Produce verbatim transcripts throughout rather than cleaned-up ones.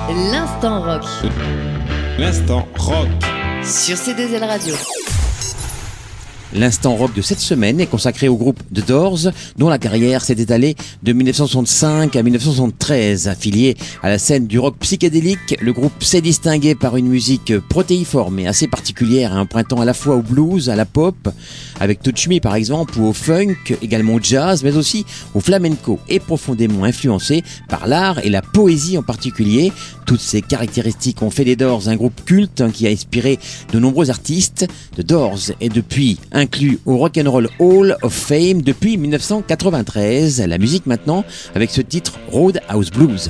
L'instant rock. L'instant rock. Sur C deux L Radio. L'instant rock de cette semaine est consacré au groupe The Doors, dont la carrière s'est étalée de mille neuf cent soixante-cinq à mille neuf cent soixante-treize. Affilié à la scène du rock psychédélique, le groupe s'est distingué par une musique protéiforme et assez particulière, empruntant à la fois au blues, à la pop, avec Touch Me par exemple, ou au funk, également au jazz, mais aussi au flamenco, et profondément influencé par l'art et la poésie en particulier. Toutes ces caractéristiques ont fait des Doors un groupe culte qui a inspiré de nombreux artistes. The Doors est depuis inclus au Rock'n'Roll Hall of Fame depuis mille neuf cent quatre-vingt-treize. La musique maintenant avec ce titre Roadhouse Blues.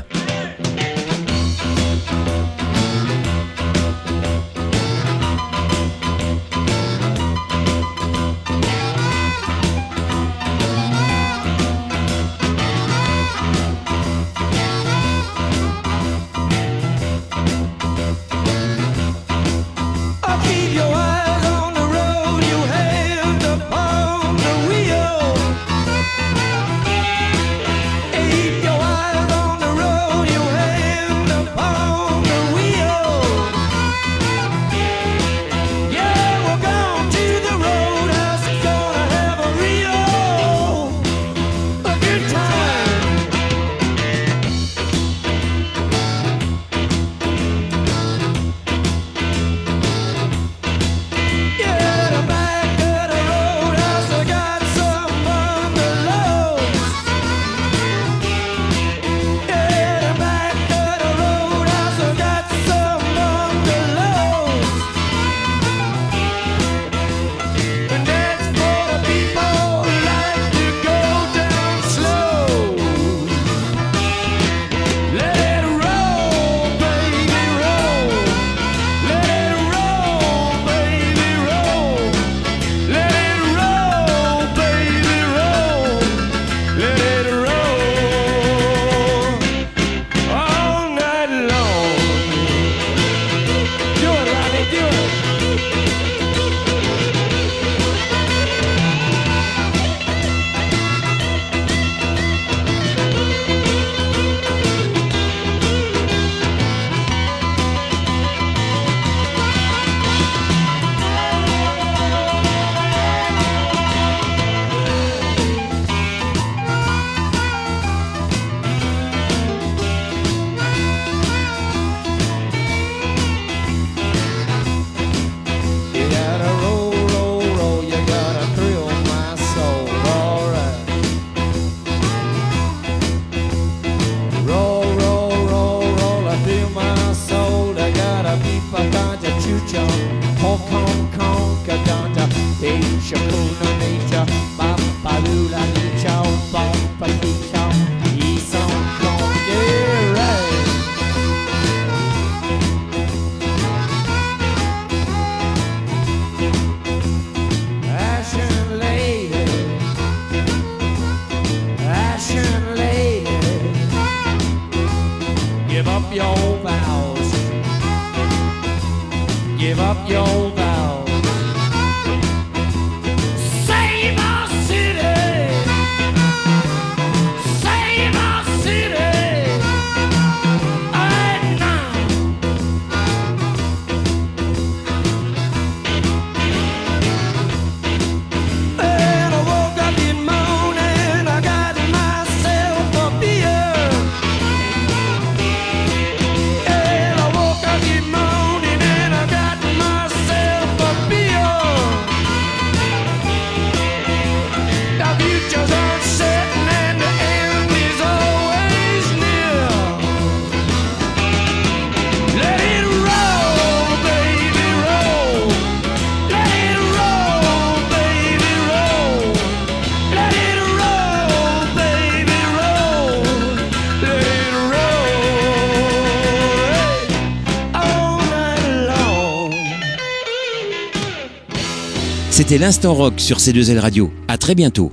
Give up your vows. Give up your vows. Save our city. Save our city. Right now. And I woke up this morning, I got myself a beer. And I woke up this morning and I got myself a beer. The future's uncertain and the end is always near. Let it roll, baby, roll. Let it roll, baby, roll. Let it roll, baby, roll. Let it roll all night long. C'était l'Instant Rock sur C deux L Radio. À très bientôt.